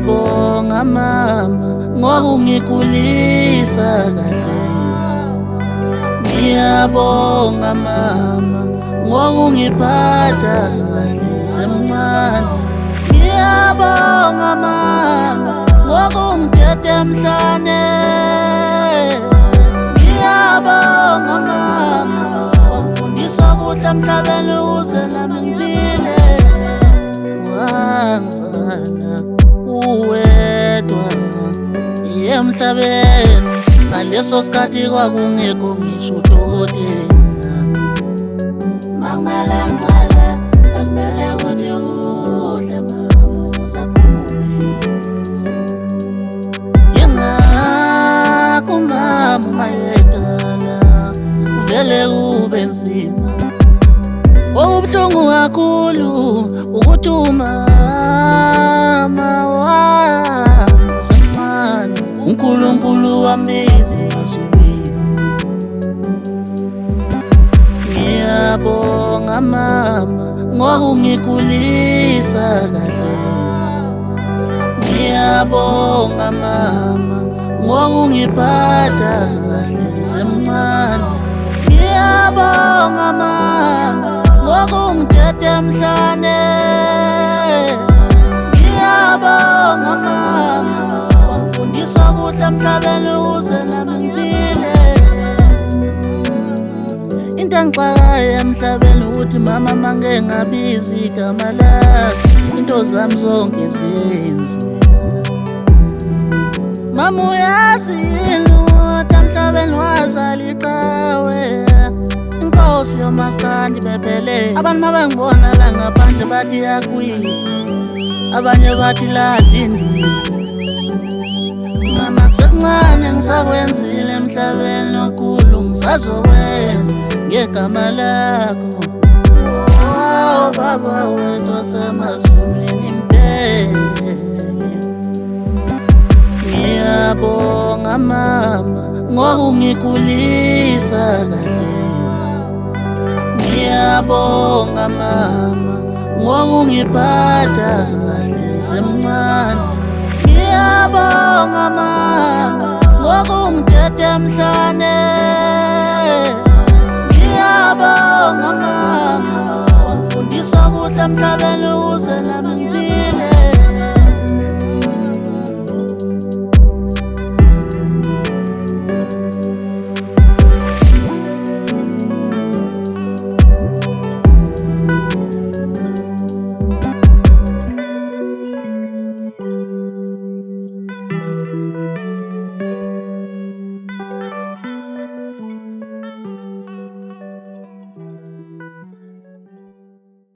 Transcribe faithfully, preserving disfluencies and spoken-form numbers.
Ngiyabonga mama ngokungikhulisa kahle. Ngiyabonga mama ngokungiphatha kahle semncane. Ngiyabonga mama ngokungithetha emhlane. Ngiyabonga mama wangifundisa kuhle emhlabeni ukuze nami ngiphile. Wangizala uwedwa emhlabeni, ngaleso sikhathi kwakungekho ngisho udokotela. Mamela ngcala akumele ukuthi udle mama uzaphumulisa. Yingakho mama mayekala vele kube nzima. Okubuhlungu kakhulu ukuthi umama wasemncane uNkulunkulu wambiza emazulwini. Ngiyabonga mama ngokungikhulisa kahle. Ngiyabonga mama ngokungiphatha kahle semncane. Ngiyabonga mama ngokungithetha emhlane. Ngiyabonga mama wangifundisa kuhle emhlabeni ukuze nami ngiphile. Into engixakayo emhlabeni ukuthi mama mange ngabiza igama lakhe into zami zonke ziyenzeka. Mama uyazi yini ukuthi emhlabeni wazala iqhawe. Inkosi yomaskandi bebhele. Abantu mabengibona la ngaphandle bathi yakwifa, abanye bathi ladlindile. Mama kusekuncane ngisakwenzile emhlabeni okukhulu ngisazokwenza ngegama lakho. Oh baba wethu osemazulwini mbheke. Ngiyabonga mama ngokungikhulisa kahle. Ngiyabonga mama ngokungiphatha kahle semncane. Ngiyabonga mama ngokungithetha emhlane. Ngiyabonga mama wangifundisa kuhle emhlabeni